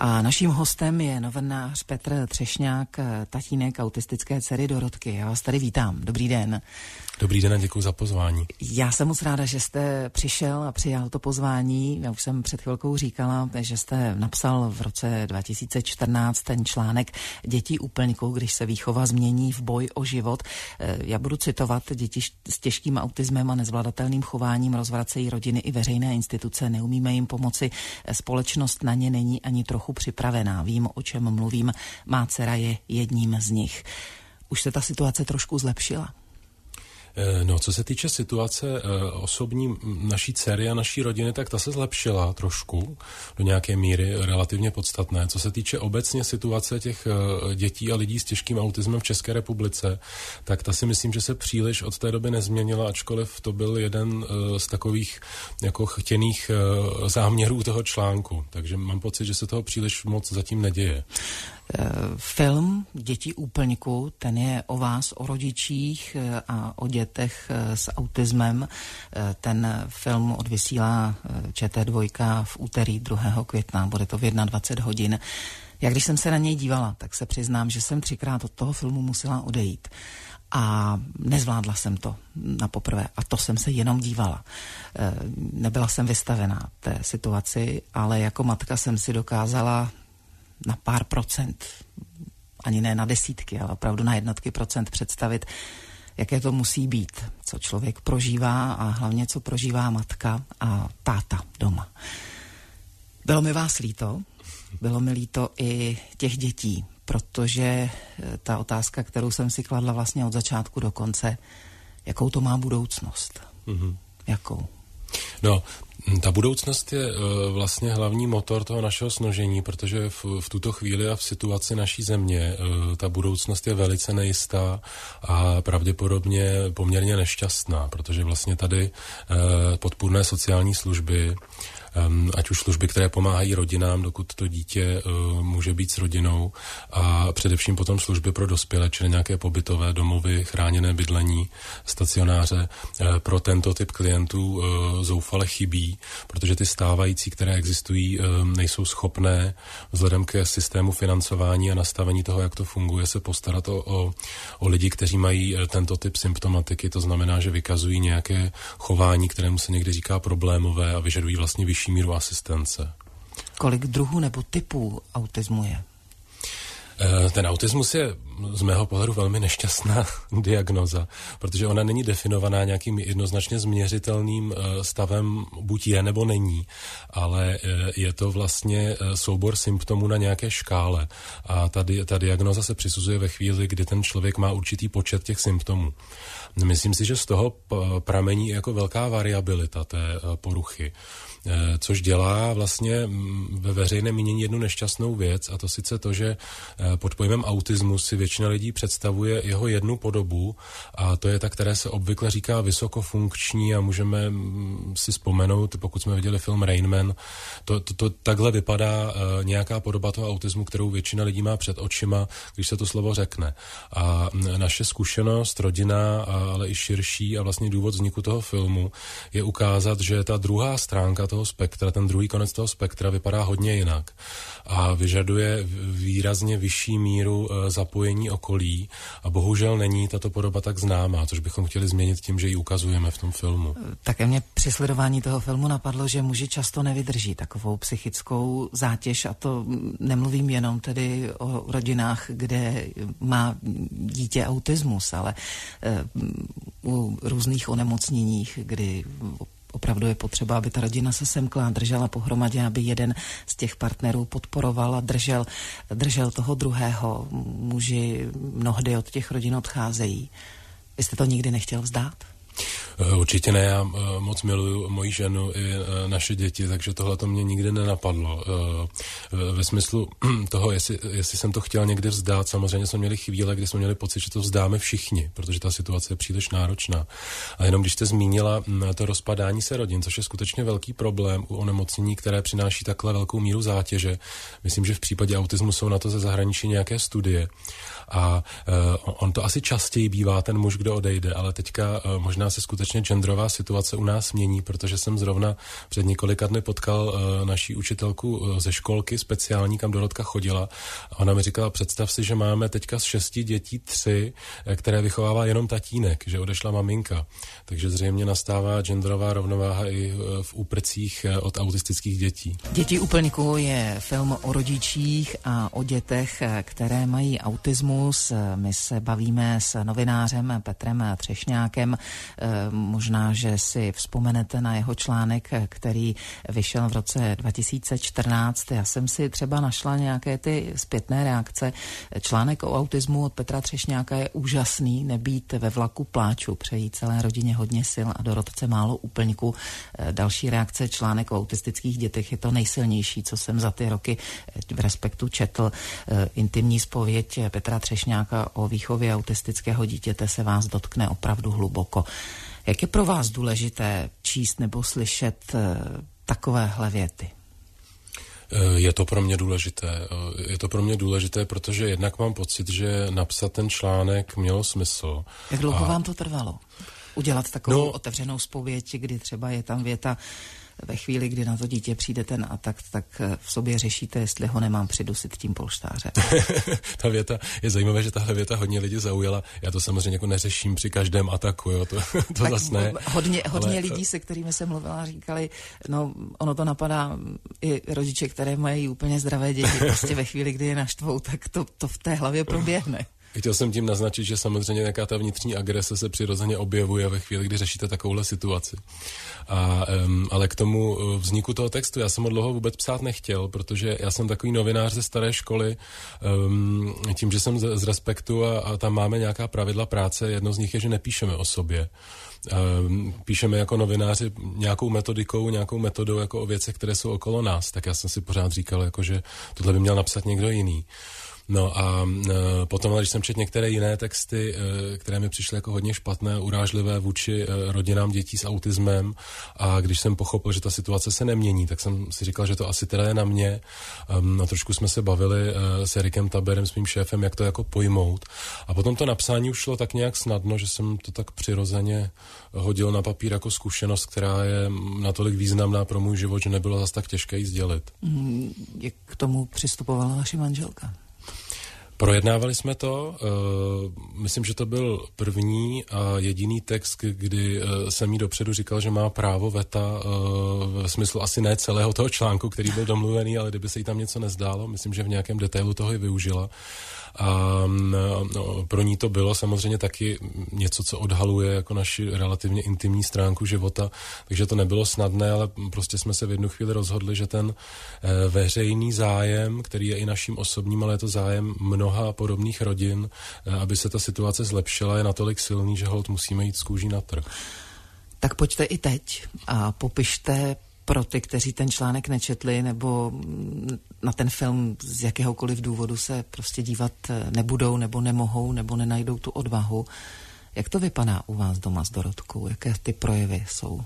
A naším hostem je novinář Petr Třešňák, tatínek autistické dcery Dorotky. Já vás tady vítám. Dobrý den. Dobrý den a děkuji za pozvání. Já jsem moc ráda, že jste přišel a přijal to pozvání. Já už jsem před chvilkou říkala, že jste napsal v roce 2014 ten článek Děti úplňků, když se výchova změní v boj o život. Já budu citovat: děti s těžkým autismem a nezvladatelným chováním rozvracejí rodiny i veřejné instituce, neumíme jim pomoci, společnost na ně není ani trochu připravená. Vím, o čem mluvím, má dcera je jedním z nich. Už se ta situace trošku zlepšila? No, co se týče situace osobní naší dcery a naší rodiny, tak ta se zlepšila trošku, do nějaké míry relativně podstatné. Co se týče obecně situace těch dětí a lidí s těžkým autismem v České republice, tak ta si myslím, že se příliš od té doby nezměnila, ačkoliv to byl jeden z takových jako chtěných záměrů toho článku. Takže mám pocit, že se toho příliš moc zatím neděje. Film Děti úplňků, ten je o vás, o rodičích a o dětech s autismem. Ten film odvysílá ČT2 v úterý 2. května, bude to v 21 hodin. Já když jsem se na něj dívala, tak se přiznám, že jsem 3krát od toho filmu musela odejít. A nezvládla jsem to na poprvé. A to jsem se jenom dívala. Nebyla jsem vystavená té situaci, ale jako matka jsem si dokázala na pár procent, ani ne na desítky, ale opravdu na jednotky procent představit, jaké to musí být, co člověk prožívá a hlavně, co prožívá matka a táta doma. Bylo mi vás líto, bylo mi líto i těch dětí, protože ta otázka, kterou jsem si kladla vlastně od začátku do konce, jakou to má budoucnost? Jakou? No, ta budoucnost je vlastně hlavní motor toho našeho snažení, protože v tuto chvíli a v situaci naší země ta budoucnost je velice nejistá a pravděpodobně poměrně nešťastná, protože vlastně tady podpůrné sociální služby, ať už služby, které pomáhají rodinám, dokud to dítě může být s rodinou, a především potom služby pro dospělé, čili nějaké pobytové domovy, chráněné bydlení, stacionáře, pro tento typ klientů zoufale chybí, protože ty stávající, které existují, nejsou schopné vzhledem ke systému financování a nastavení toho, jak to funguje, se postarat o lidi, kteří mají tento typ symptomatiky, to znamená, že vykazují nějaké chování, kterému se někdy říká problémové a vyžadují vlastně vyšší míru asistence. Kolik druhů nebo typů autismu je? Ten autismus je z mého pohledu velmi nešťastná diagnoza, protože ona není definovaná nějakým jednoznačně změřitelným stavem, buď je nebo není, ale je to vlastně soubor symptomů na nějaké škále. A ta diagnoza se přisuzuje ve chvíli, kdy ten člověk má určitý počet těch symptomů. Myslím si, že z toho pramení jako velká variabilita té poruchy, což dělá vlastně ve veřejném mínění jednu nešťastnou věc, a to sice to, že pod pojmem autismus si většina lidí představuje jeho jednu podobu, a to je ta, které se obvykle říká vysokofunkční, a můžeme si vzpomenout, pokud jsme viděli film Rain Man, to takhle vypadá nějaká podoba toho autismu, kterou většina lidí má před očima, když se to slovo řekne. A naše zkušenost, rodina, ale i širší, a vlastně důvod vzniku toho filmu je ukázat, že ta druhá stránka toho spektra, ten druhý konec toho spektra vypadá hodně jinak a vyžaduje výrazně vyšší míru zapojení okolí, a bohužel není tato podoba tak známá, což bychom chtěli změnit tím, že ji ukazujeme v tom filmu. Také mě při sledování toho filmu napadlo, že muži často nevydrží takovou psychickou zátěž, a to nemluvím jenom tedy o rodinách, kde má dítě autismus, ale u různých onemocněních, kdy opravdu je potřeba, aby ta rodina se semkla a držela pohromadě, aby jeden z těch partnerů podporoval a držel toho druhého. Muži mnohdy od těch rodin odcházejí. Vy jste to nikdy nechtěl vzdát? Určitě ne, já moc miluju moji ženu i naše děti, takže tohle to mě nikdy nenapadlo. Ve smyslu toho, jestli jsem to chtěl někdy vzdát, samozřejmě jsme měli chvíle, kdy jsme měli pocit, že to vzdáme všichni, protože ta situace je příliš náročná. A jenom když jste zmínila to rozpadání se rodin, což je skutečně velký problém u onemocnění, které přináší takhle velkou míru zátěže. Myslím, že v případě autismu jsou na to ze zahraničí nějaké studie. A on to asi častěji bývá ten muž, kdo odejde, ale teďka možná možná se skutečně genderová situace u nás mění, protože jsem zrovna před několika dny potkal naší učitelku ze školky speciální, kam Dorotka chodila. A ona mi říkala, představ si, že máme teďka z 6 dětí 3, které vychovává jenom tatínek, že odešla maminka. Takže zřejmě nastává genderová rovnováha i v úprcích od autistických dětí. Děti úplňků je film o rodičích a o dětech, které mají autismus. My se bavíme s novinářem Petrem Třešňákem. Možná, že si vzpomenete na jeho článek, který vyšel v roce 2014. Já jsem si třeba našla nějaké ty zpětné reakce. Článek o autismu od Petra Třešňáka je úžasný. Nebýt ve vlaku pláču, přejí celé rodině hodně sil a Dorotce málo úplňků. Další reakce, článek o autistických dětech je to nejsilnější, co jsem za ty roky v Respektu četl. Intimní zpověď Petra Třešňáka o výchově autistického dítěte se vás dotkne opravdu hluboko. Jak je pro vás důležité číst nebo slyšet takovéhle věty? Je to pro mě důležité. Je to pro mě důležité, protože jednak mám pocit, že napsat ten článek mělo smysl. Jak dlouho vám to trvalo? Udělat takovou otevřenou zpověď, kdy třeba je tam věta, ve chvíli, kdy na to dítě přijde ten atak, tak v sobě řešíte, jestli ho nemám přidusit tím polštářem. Ta věta, je zajímavé, že tahle věta hodně lidí zaujala. Já to samozřejmě jako neřeším při každém ataku, jo, to zas ne. Hodně lidí, se kterými jsem mluvila, říkali, no ono to napadá i rodiče, které mají úplně zdravé děti. Prostě ve chvíli, kdy je naštvou, tak to v té hlavě proběhne. Chtěl jsem tím naznačit, že samozřejmě nějaká ta vnitřní agrese se přirozeně objevuje ve chvíli, kdy řešíte takovouhle situaci. Ale k tomu vzniku toho textu já jsem ho dlouho vůbec psát nechtěl, protože já jsem takový novinář ze staré školy, tím, že jsem z Respektu a tam máme nějaká pravidla práce, jedno z nich je, že nepíšeme o sobě. Píšeme jako novináři nějakou metodikou, nějakou metodou jako o věcech, které jsou okolo nás. Tak já jsem si pořád říkal, jako, že tohle by měl napsat někdo jiný. No a potom, když jsem četl některé jiné texty, které mi přišly jako hodně špatné, urážlivé vůči rodinám dětí s autismem, a když jsem pochopil, že ta situace se nemění, tak jsem si říkal, že to asi teda je na mě. A trošku jsme se bavili s Erikem Taberem, s mým šéfem, jak to jako pojmout. A potom to napsání už šlo tak nějak snadno, že jsem to tak přirozeně hodil na papír jako zkušenost, která je natolik významná pro můj život, že nebylo zas tak těžké jí sdělit. Jak k tomu přistupovala vaše manželka? Projednávali jsme to, myslím, že to byl první a jediný text, kdy jsem jí dopředu říkal, že má právo veta, ve smyslu asi ne celého toho článku, který byl domluvený, ale kdyby se jí tam něco nezdálo, myslím, že v nějakém detailu toho i využila. A pro ní to bylo samozřejmě taky něco, co odhaluje jako naši relativně intimní stránku života, takže to nebylo snadné, ale prostě jsme se v jednu chvíli rozhodli, že ten veřejný zájem, který je i naším osobním, ale je to zájem mnoha podobných rodin, aby se ta situace zlepšila, je natolik silný, že holt musíme jít z kůží na trh. Tak pojďte i teď a popište pro ty, kteří ten článek nečetli nebo na ten film z jakéhokoliv důvodu se prostě dívat nebudou nebo nemohou nebo nenajdou tu odvahu. Jak to vypadá u vás doma s Dorotkou? Jaké ty projevy jsou?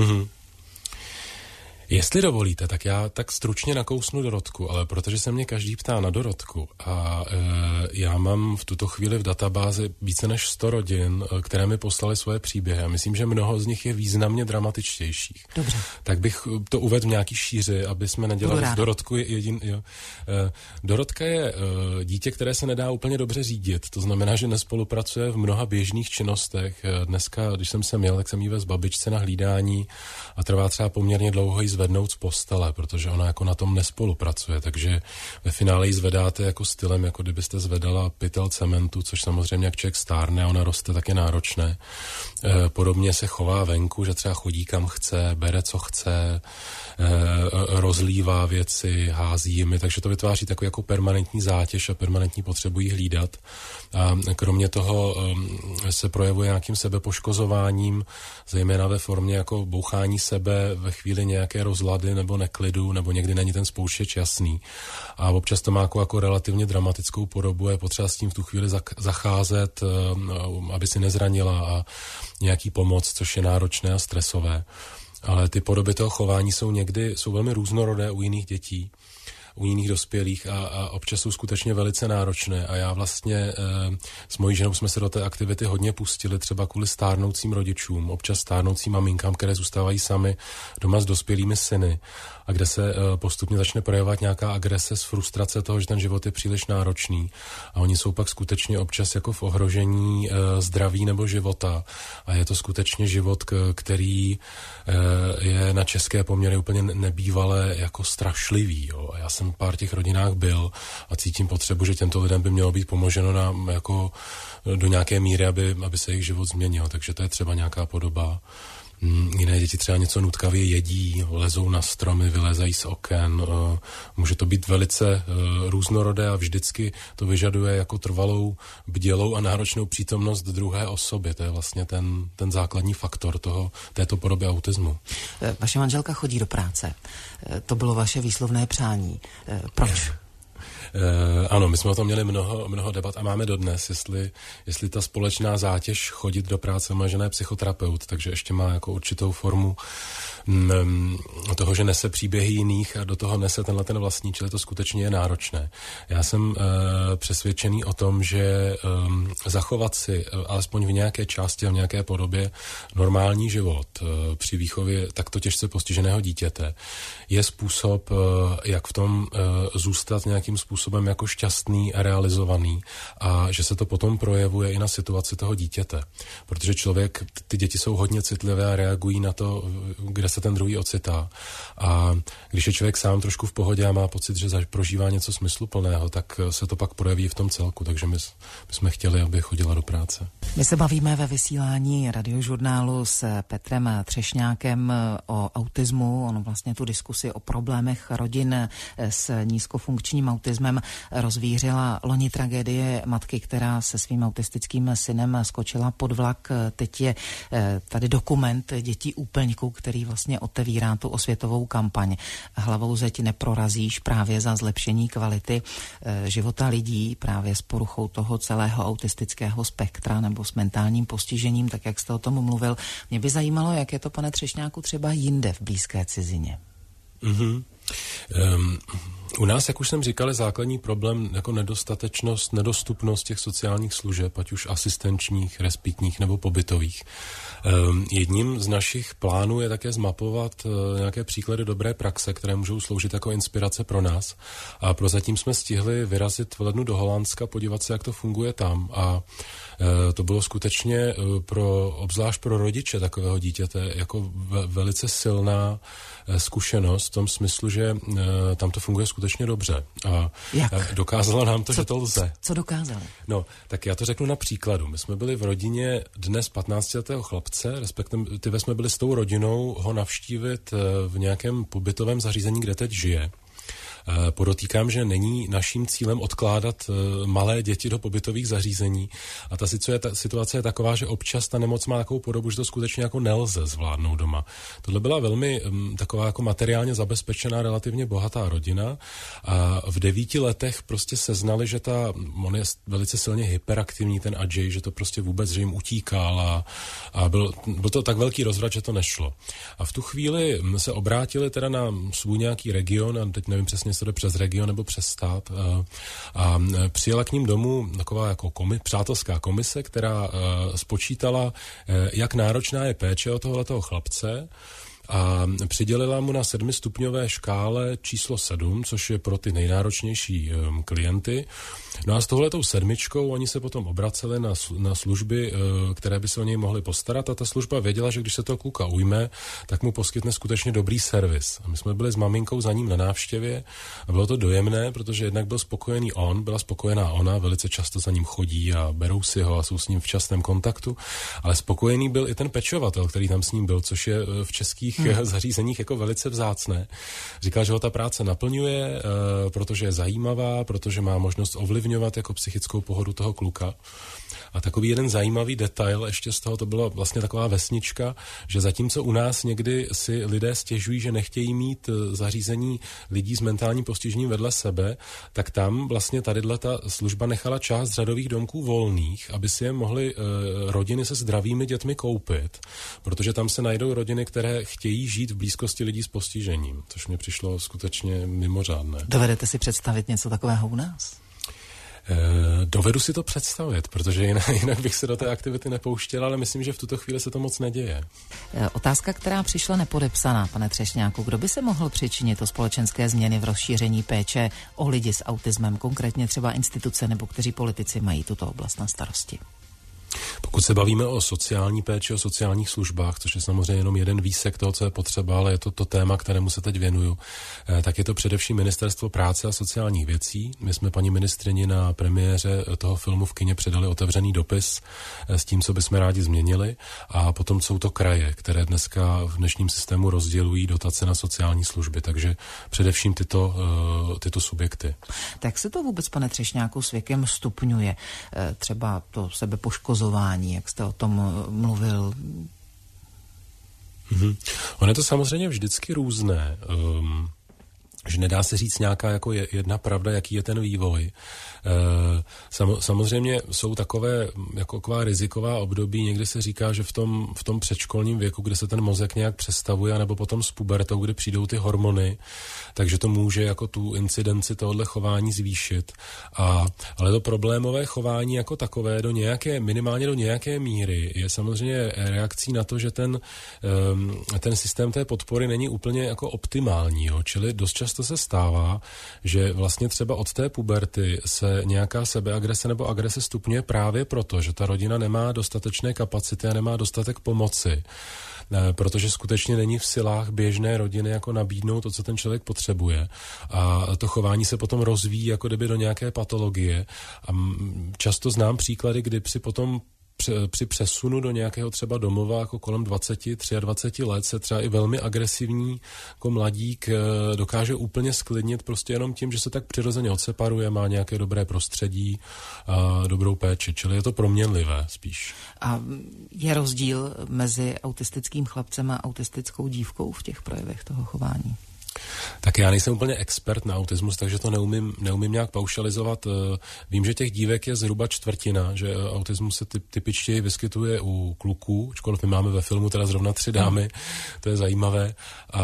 Jestli dovolíte, tak já tak stručně nakousnu Dorotku, ale protože se mě každý ptá na Dorotku a já mám v tuto chvíli v databázi více než 100 rodin, které mi poslali svoje příběhy a myslím, že mnoho z nich je významně dramatičtějších. Dobře. Tak bych to uvedl v nějaký šíři, aby jsme nedělali z Dorotku Dorotka je dítě, které se nedá úplně dobře řídit, to znamená, že nespolupracuje v mnoha běžných činnostech. Dneska, když jsem sem jel, tak jsem jí vez babičce na hlídání a trvá třeba poměrně dlouho jí zvednout z postele, protože ona jako na tom nespolupracuje, takže ve finále ji zvedáte jako stylem, jako kdybyste zvedala pytel cementu, což samozřejmě jak člověk stárne a ona roste, tak je náročné. Podobně se chová venku, že třeba chodí kam chce, bere co chce, rozlívá věci, hází jimi, takže to vytváří takový jako permanentní zátěž a permanentní potřebu jí hlídat. A kromě toho se projevuje nějakým sebepoškozováním, zejména ve formě jako bouchání sebe ve chvíli nějaké rozlady nebo neklidu, nebo někdy není ten spouštěč jasný. A občas to má jako relativně dramatickou podobu, je potřeba s tím v tu chvíli zacházet, aby si nezranila a nějaký pomoc, což je náročné a stresové. Ale ty podoby toho chování jsou velmi různorodé u jiných dětí. u jiných dospělých a občas jsou skutečně velice náročné a já vlastně s mojí ženou jsme se do té aktivity hodně pustili třeba kvůli stárnoucím rodičům, občas stárnoucím maminkám, které zůstávají sami doma s dospělými syny a kde se postupně začne projevovat nějaká agrese z frustrace toho, že ten život je příliš náročný a oni jsou pak skutečně občas jako v ohrožení zdraví nebo života a je to skutečně život, který je na české poměry úplně nebývalé jako strašlivý. Jo. A já jsem v pár těch rodinách byl a cítím potřebu, že těmto lidem by mělo být pomoženo jako do nějaké míry, aby se jejich život změnil. Takže to je třeba nějaká podoba. Jiné děti třeba něco nutkavě jedí, lezou na stromy, vylézají z oken. Může to být velice různorodé a vždycky to vyžaduje jako trvalou, bdělou a náročnou přítomnost druhé osoby. To je vlastně ten základní faktor této podoby autismu. Vaše manželka chodí do práce. To bylo vaše výslovné přání. Proč? Ano, my jsme o tom měli mnoho debat a máme dodnes, jestli ta společná zátěž chodit do práce, má žena je psychoterapeut, takže ještě má jako určitou formu toho, že nese příběhy jiných a do toho nese ten vlastní, čili to skutečně je náročné. Já jsem přesvědčený o tom, že zachovat si alespoň v nějaké části a v nějaké podobě normální život při výchově takto těžce postiženého dítěte je způsob, jak v tom zůstat nějakým způsobem jako šťastný a realizovaný a že se to potom projevuje i na situaci toho dítěte. Protože ty děti jsou hodně citlivé a reagují na to, kde se ten druhý ocitá. A když je člověk sám trošku v pohodě a má pocit, že prožívá něco smysluplného, tak se to pak projeví v tom celku. Takže my jsme chtěli, aby chodila do práce. My se bavíme ve vysílání Radiožurnálu s Petrem Třešňákem o autismu. On vlastně tu diskusi o problémech rodin s nízkofunkčním autismem rozvířila loni tragédie matky, která se svým autistickým synem skočila pod vlak. Teď je tady dokument Dětí úplňků, který vlastně otevírá tu osvětovou kampaň. Hlavou zeď neprorazíš právě za zlepšení kvality života lidí právě s poruchou toho celého autistického spektra nebo s mentálním postižením, tak jak jste o tom mluvil. Mě by zajímalo, jak je to, pane Třešňáku, třeba jinde v blízké cizině. Mm-hmm. U nás, jak už jsem říkal, je základní problém jako nedostatečnost, nedostupnost těch sociálních služeb, ať už asistenčních, respitních nebo pobytových. Jedním z našich plánů je také zmapovat nějaké příklady dobré praxe, které můžou sloužit jako inspirace pro nás. A prozatím jsme stihli vyrazit v lednu do Holandska, podívat se, jak to funguje tam. A to bylo skutečně obzvlášť pro rodiče takového dítěte jako velice silná zkušenost v tom smyslu, že tam to funguje skutečně dobře. A dokázalo nám to, že to lze. Co dokázalo? No, tak já to řeknu na příkladu. My jsme byli v rodině dnes 15letého chlapce, respektive jsme byli s tou rodinou ho navštívit v nějakém pobytovém zařízení, kde teď žije. Podotýkám, že není naším cílem odkládat malé děti do pobytových zařízení a ta situace je taková, že občas ta nemoc má takovou podobu, že to skutečně jako nelze zvládnout doma. Tohle byla velmi taková jako materiálně zabezpečená, relativně bohatá rodina a v 9 letech prostě seznali, že on je velice silně hyperaktivní, ten Ajay, že to prostě vůbec, že jim utíkal a byl to tak velký rozvrat, že to nešlo. A v tu chvíli se obrátili teda na svůj nějaký region a teď nevím přesně, jestli to jde přes region nebo přes stát a přijela k ním domů taková jako přátelská komise, která spočítala, jak náročná je péče o tohletoho chlapce a přidělila mu na 7stupňové škále číslo 7, což je pro ty nejnáročnější klienty. No a s touhletou 7 oni se potom obraceli na služby, které by se o něj mohly postarat a ta služba věděla, že když se toho kluka ujme, tak mu poskytne skutečně dobrý servis. A my jsme byli s maminkou za ním na návštěvě a bylo to dojemné, protože jednak byl spokojený on, byla spokojená ona, velice často za ním chodí a berou si ho a jsou s ním v častém kontaktu, ale spokojený byl i ten pečovatel, který tam s ním byl, což je v českých zařízeních jako velice vzácné. Říkal, že ho ta práce naplňuje, protože je zajímavá, protože má možnost ovlivňovat jako psychickou pohodu toho kluka. A takový jeden zajímavý detail ještě z toho, to byla vlastně taková vesnička, že zatímco u nás někdy si lidé stěžují, že nechtějí mít zařízení lidí s mentálním postižením vedle sebe, tak tam vlastně tadyhleta služba nechala část řadových domků volných, aby si je mohly rodiny se zdravými dětmi koupit, protože tam se najdou rodiny, které chtějí žít v blízkosti lidí s postižením, což mě přišlo skutečně mimořádné. Dovedete si představit něco takového u nás? Dovedu si to představit, protože jinak bych se do té aktivity nepouštěl, ale myslím, že v tuto chvíli se to moc neděje. Otázka, která přišla nepodepsaná, pane Třešňáku. Kdo by se mohl přičinit o společenské změny v rozšíření péče o lidi s autismem, konkrétně třeba instituce nebo kteří politici mají tuto oblast na starosti? Pokud se bavíme o sociální péči, o sociálních službách, což je samozřejmě jenom jeden výsek toho, co je potřeba, ale je to téma, kterému se teď věnuju, tak je to především Ministerstvo práce a sociálních věcí. My jsme paní ministryni na premiéře toho filmu v kině předali otevřený dopis s tím, co bychom rádi změnili, a potom jsou to kraje, které dneska v dnešním systému rozdělují dotace na sociální služby, takže především tyto subjekty. Tak se to vůbec, pane Třešňáku, s věkem stupňuje? Třeba to sebepoškozování, jak jste o tom mluvil? Ono je to samozřejmě vždycky různé. Že nedá se říct nějaká jako jedna pravda, jaký je ten vývoj. Samozřejmě jsou taková riziková období, někdy se říká, že v tom předškolním věku, kde se ten mozek nějak přestavuje, nebo potom s pubertou, kdy přijdou ty hormony, takže to může jako tu incidenci tohohle chování zvýšit. Ale to problémové chování jako takové minimálně do nějaké míry je samozřejmě reakcí na to, že ten systém té podpory není úplně jako optimální, jo? Čili dost často se stává, že vlastně třeba od té puberty se nějaká sebeagrese nebo agrese stupňuje právě proto, že ta rodina nemá dostatečné kapacity a nemá dostatek pomoci, protože skutečně není v silách běžné rodiny jako nabídnout to, co ten člověk potřebuje. A to chování se potom rozvíjí jako kdyby do nějaké patologie. A často znám příklady, kdy při přesunu do nějakého třeba domova jako kolem 23 let se třeba i velmi agresivní jako mladík dokáže úplně sklidnit prostě jenom tím, že se tak přirozeně odseparuje, má nějaké dobré prostředí a dobrou péči, čili je to proměnlivé spíš. A je rozdíl mezi autistickým chlapcem a autistickou dívkou v těch projevech toho chování? Tak já nejsem úplně expert na autismus, takže to neumím nějak paušalizovat. Vím, že těch dívek je zhruba čtvrtina, že autismus se typičtěji vyskytuje u kluků, ačkoliv my máme ve filmu teda zrovna 3 dámy, to je zajímavé. A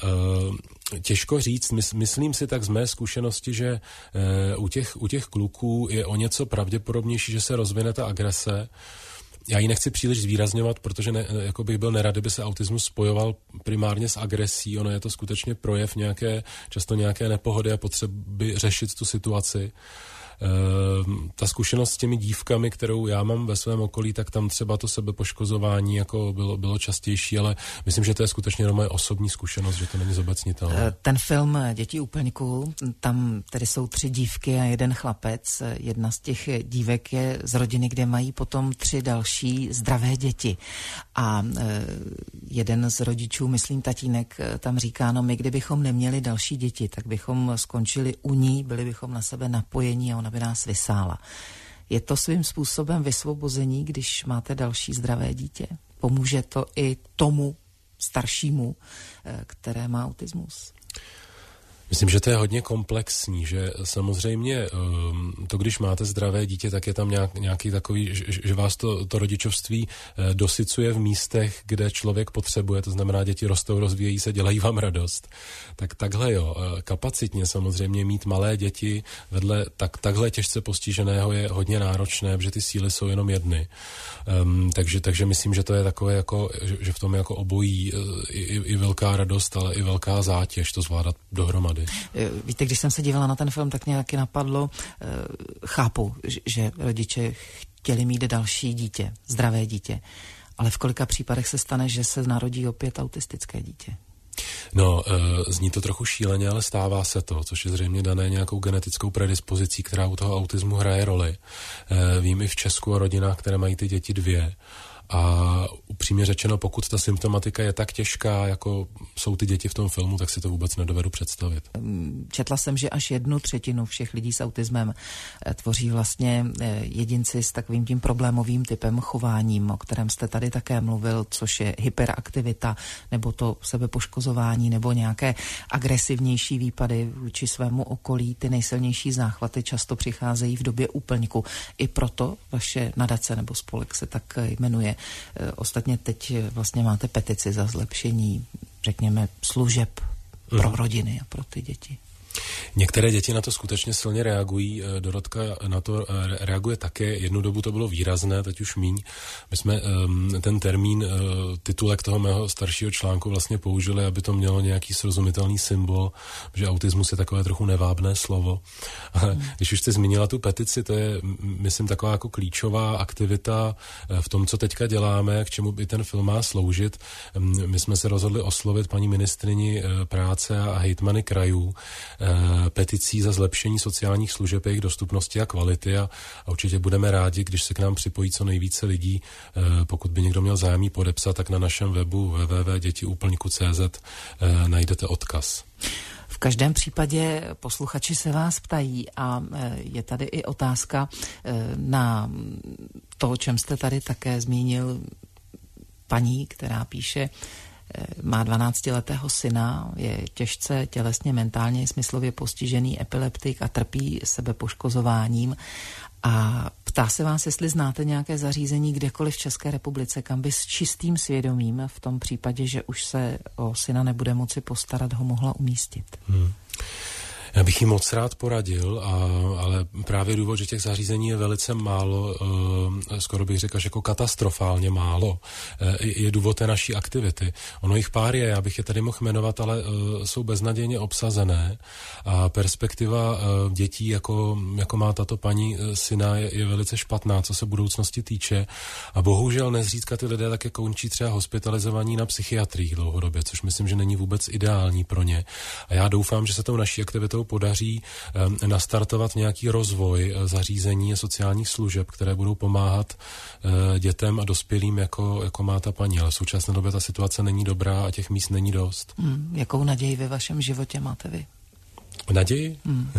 těžko říct, myslím si tak z mé zkušenosti, že u těch kluků je o něco pravděpodobnější, že se rozvine ta agrese. Já ji nechci příliš zvýrazňovat, protože jako bych byl nerad, kdyby se autismus spojoval primárně s agresí. Ono je to skutečně projev často nějaké nepohody a potřeby řešit tu situaci. Ta zkušenost s těmi dívkami, kterou já mám ve svém okolí, tak tam třeba to sebepoškozování jako bylo častější, ale myslím, že to je skutečně moje osobní zkušenost, že to není zobecnitelné. Ten film Děti úplňků, tam tedy jsou 3 dívky a 1 chlapec. Jedna z těch dívek je z rodiny, kde mají potom 3 další zdravé děti. A jeden z rodičů, myslím tatínek, tam říká, no my kdybychom neměli další děti, tak bychom skončili u ní, byli bychom na sebe napojení a ona by nás vysála. Je to svým způsobem vysvobození, když máte další zdravé dítě? Pomůže to i tomu staršímu, které má autismus? Myslím, že to je hodně komplexní, že samozřejmě to, když máte zdravé dítě, tak je tam nějaký takový, že vás to rodičovství dosycuje v místech, kde člověk potřebuje, to znamená, děti rostou, rozvíjejí se, dělají vám radost. Tak takhle jo, kapacitně samozřejmě mít malé děti vedle takhle těžce postiženého je hodně náročné, protože ty síly jsou jenom jedny. Takže myslím, že to je takové jako, že v tom je jako obojí i velká radost, ale i velká zátěž to zvládat dohromady. Víte, když jsem se dívala na ten film, tak mě taky napadlo, chápu, že rodiče chtěli mít další dítě, zdravé dítě, ale v kolika případech se stane, že se narodí opět autistické dítě? No, zní to trochu šíleně, ale stává se to, což je zřejmě dané nějakou genetickou predispozicí, která u toho autismu hraje roli. Vím i v Česku o rodinách, které mají ty děti 2. A upřímně řečeno, pokud ta symptomatika je tak těžká, jako jsou ty děti v tom filmu, tak si to vůbec nedovedu představit. Četla jsem, že až 1/3 všech lidí s autismem tvoří vlastně jedinci s takovým tím problémovým typem chováním, o kterém jste tady také mluvil, což je hyperaktivita, nebo to sebepoškozování, nebo nějaké agresivnější výpady vůči svému okolí. Ty nejsilnější záchvaty často přicházejí v době úplňku. I proto vaše nadace nebo spolek se tak jmenuje. Ostatně teď vlastně máte petici za zlepšení, řekněme, služeb pro rodiny a pro ty děti. Některé děti na to skutečně silně reagují, Dorotka na to reaguje také, jednu dobu to bylo výrazné, teď už míň. My jsme ten termín, titulek toho mého staršího článku vlastně použili, aby to mělo nějaký srozumitelný symbol, že autismus je takové trochu nevábné slovo. Když už jste zmínila tu petici, to je, myslím, taková jako klíčová aktivita v tom, co teďka děláme, k čemu by ten film má sloužit. My jsme se rozhodli oslovit paní ministryni práce a hejtmany krajů peticí za zlepšení sociálních služeb, jejich dostupnosti a kvality a určitě budeme rádi, když se k nám připojí co nejvíce lidí. Pokud by někdo měl zájem podepsat, tak na našem webu www.dětiúplňku.cz najdete odkaz. V každém případě posluchači se vás ptají a je tady i otázka na to, o čem jste tady také zmínil, paní, která píše, má 12letého syna, je těžce tělesně, mentálně i smyslově postižený epileptik a trpí sebepoškozováním. A ptá se vás, jestli znáte nějaké zařízení kdekoliv v České republice, kam by s čistým svědomím, v tom případě, že už se o syna nebude moci postarat, ho mohla umístit. Já bych jí moc rád poradil, ale právě důvod, že těch zařízení je velice málo, skoro bych řekl, že jako katastrofálně málo, je důvod té naší aktivity. Ono jich pár je, já bych je tady mohl jmenovat, ale jsou beznadějně obsazené a perspektiva dětí, jako má tato paní syna, je velice špatná, co se budoucnosti týče a bohužel nezřídka ty lidé také končí třeba hospitalizovaní na psychiatriích dlouhodobě, což myslím, že není vůbec ideální pro ně. A já doufám, že se tou naší aktivitou podaří nastartovat nějaký rozvoj zařízení a sociálních služeb, které budou pomáhat dětem a dospělým, jako má ta paní. Ale v současné době ta situace není dobrá a těch míst není dost. Jakou naději ve vašem životě máte vy? Naději?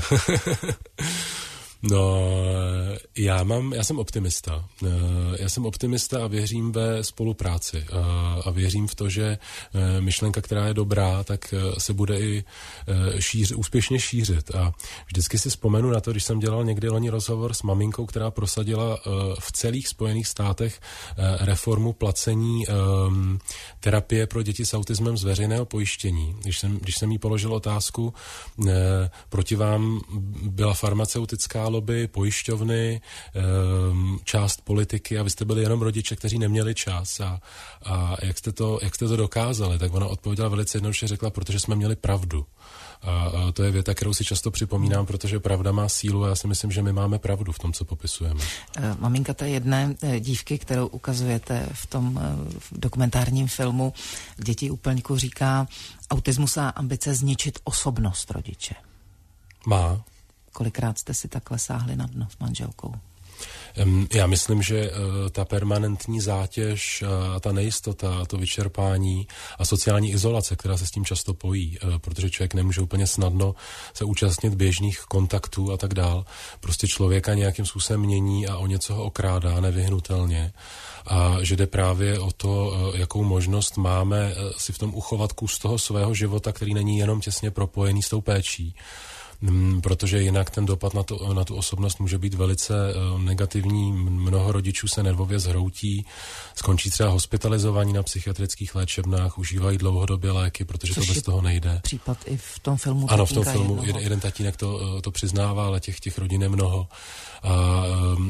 No, já jsem optimista. Já jsem optimista a věřím ve spolupráci. A věřím v to, že myšlenka, která je dobrá, tak se bude i úspěšně šířit. A vždycky si vzpomenu na to, když jsem dělal někdy loni rozhovor s maminkou, která prosadila v celých Spojených státech reformu placení terapie pro děti s autismem z veřejného pojištění. Když jsem jí položil otázku, proti vám byla farmaceutická lobby, pojišťovny, část politiky a vy jste byli jenom rodiče, kteří neměli čas. A jak jste to dokázali? Tak ona odpověděla velice jednoduše, řekla, protože jsme měli pravdu. A to je věta, kterou si často připomínám, protože pravda má sílu a já si myslím, že my máme pravdu v tom, co popisujeme. Maminka té jedné dívky, kterou ukazujete v tom dokumentárním filmu k Děti úplňku, říká, autismus a ambice zničit osobnost rodiče. Má. Kolikrát jste si takhle sáhli na dno s manželkou? Já myslím, že ta permanentní zátěž a ta nejistota, a to vyčerpání a sociální izolace, která se s tím často pojí, protože člověk nemůže úplně snadno se účastnit běžných kontaktů a tak dál, prostě člověka nějakým způsobem mění a o něco ho okrádá nevyhnutelně. A že jde právě o to, jakou možnost máme si v tom uchovat kus toho svého života, který není jenom těsně propojený s tou péčí. Protože jinak ten dopad na tu osobnost může být velice negativní. Mnoho rodičů se nervově zhroutí, skončí třeba hospitalizovaní na psychiatrických léčebnách, užívají dlouhodobě léky, protože to bez toho nejde. Případ i v tom filmu. Ano, v tom filmu jeden tatínek to přiznává, ale těch rodin je mnoho. A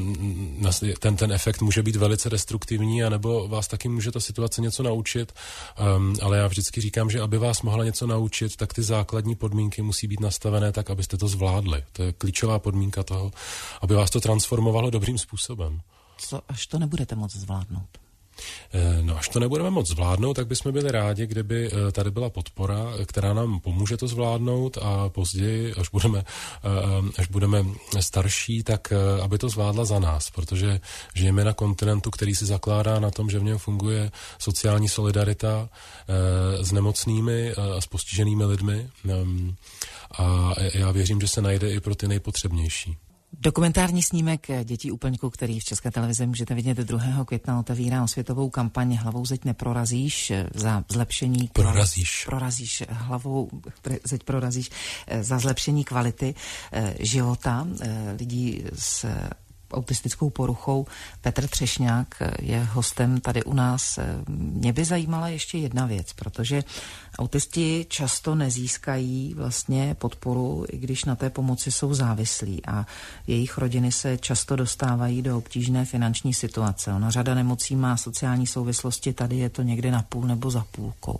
ten efekt může být velice destruktivní, anebo vás taky může ta situace něco naučit, ale já vždycky říkám, že aby vás mohla něco naučit, tak ty základní podmínky musí být nastavené tak, abyste to zvládli. To je klíčová podmínka toho, aby vás to transformovalo dobrým způsobem. Co až to nebudete moc zvládnout? No až to nebudeme moc zvládnout, tak bychom byli rádi, kdyby tady byla podpora, která nám pomůže to zvládnout a později, až budeme starší, tak aby to zvládla za nás, protože žijeme na kontinentu, který si zakládá na tom, že v něm funguje sociální solidarita s nemocnými a s postiženými lidmi a já věřím, že se najde i pro ty nejpotřebnější. Dokumentární snímek Dětí úplňků, který v České televizi můžete vidět 2. května, otevírá osvětovou kampaň Hlavou zeď neprorazíš za zlepšení... Prorazíš hlavou, zeď prorazíš za zlepšení kvality života lidí s autistickou poruchou. Petr Třešňák je hostem tady u nás. Mě by zajímala ještě jedna věc, protože autisti často nezískají vlastně podporu, i když na té pomoci jsou závislí a jejich rodiny se často dostávají do obtížné finanční situace. Ona řada nemocí má sociální souvislosti, tady je to někde na půl nebo za půlkou.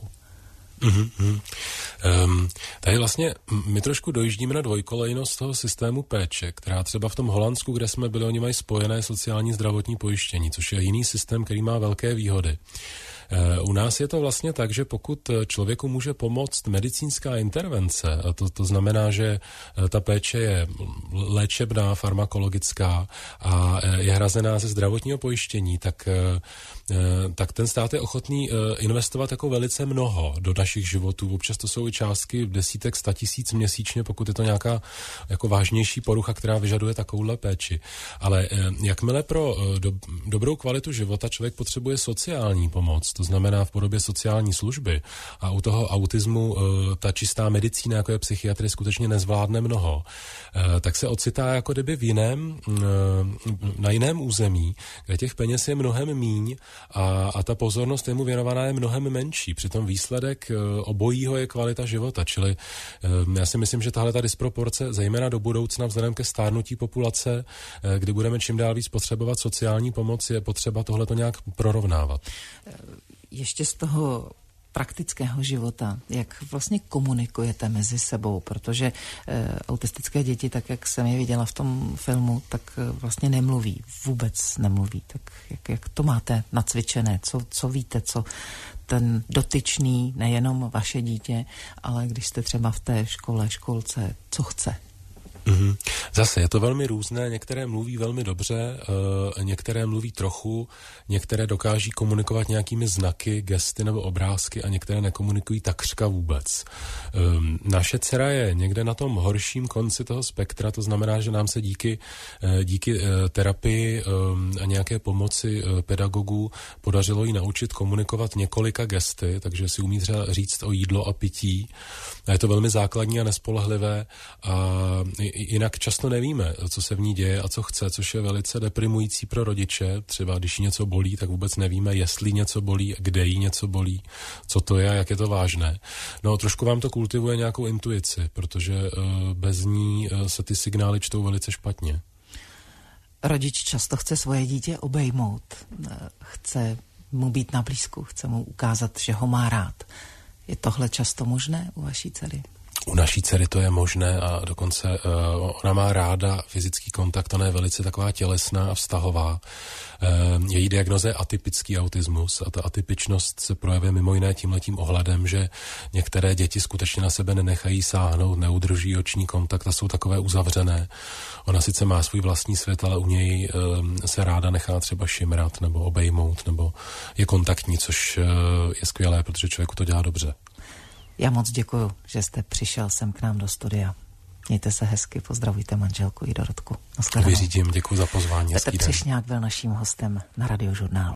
Tady vlastně my trošku dojíždíme na dvojkolejnost toho systému péče, která třeba v tom Holandsku, kde jsme byli, oni mají spojené sociální zdravotní pojištění, což je jiný systém, který má velké výhody. U nás je to vlastně tak, že pokud člověku může pomoct medicínská intervence, a to znamená, že ta péče je léčebná, farmakologická a je hrazená ze zdravotního pojištění, tak ten stát je ochotný investovat jako velice mnoho do našich životů. Občas to jsou i částky desítek 100 000 měsíčně, pokud je to nějaká jako vážnější porucha, která vyžaduje takovouhle péči. Ale jakmile pro dobrou kvalitu života člověk potřebuje sociální pomoc, to znamená v podobě sociální služby, a u toho autismu ta čistá medicína, jako je psychiatrie, skutečně nezvládne mnoho, tak se ocitá jako kdyby na jiném území, kde těch peněz je mnohem míň a ta pozornost jemu věnovaná je mnohem menší. Přitom výsledek obojího je kvalita života, čili já si myslím, že tahle ta disproporce, zejména do budoucna vzhledem ke stárnutí populace, kdy budeme čím dál víc potřebovat sociální pomoc, je potřeba tohleto nějak prorovnávat. Ještě z toho praktického života, jak vlastně komunikujete mezi sebou, protože autistické děti, tak jak jsem je viděla v tom filmu, tak vlastně nemluví, vůbec nemluví. Tak jak to máte nacvičené, co víte, co ten dotyčný, nejenom vaše dítě, ale když jste třeba v té školce, co chce? Zase je to velmi různé, některé mluví velmi dobře, některé mluví trochu, některé dokáží komunikovat nějakými znaky, gesty nebo obrázky a některé nekomunikují takřka vůbec. Naše dcera je někde na tom horším konci toho spektra, to znamená, že nám se díky terapii a nějaké pomoci pedagogů podařilo jí naučit komunikovat několika gesty, takže si umí třeba říct o jídlo a pití. A je to velmi základní a nespolehlivé a jinak často nevíme, co se v ní děje a co chce, což je velice deprimující pro rodiče. Třeba když jí něco bolí, tak vůbec nevíme, jestli něco bolí, kde jí něco bolí, co to je a jak je to vážné. No trošku vám to kultivuje nějakou intuici, protože bez ní se ty signály čtou velice špatně. Rodič často chce svoje dítě obejmout, chce mu být na blízku, chce mu ukázat, že ho má rád. Je tohle často možné u vaší dcery? U naší dcery to je možné a dokonce ona má ráda fyzický kontakt, ona je velice taková tělesná a vztahová. Její diagnoza je atypický autismus a ta atypičnost se projevuje mimo jiné tímhletím ohledem, že některé děti skutečně na sebe nenechají sáhnout, neudrží oční kontakt a jsou takové uzavřené. Ona sice má svůj vlastní svět, ale u něj se ráda nechá třeba šimrat nebo obejmout, nebo je kontaktní, což je skvělé, protože člověku to dělá dobře. Já moc děkuju, že jste přišel sem k nám do studia. Mějte se hezky, pozdravujte manželku i Dorotku. Vyřídím, děkuji za pozvání. Petr Třešňák byl naším hostem na Radiožurnálu.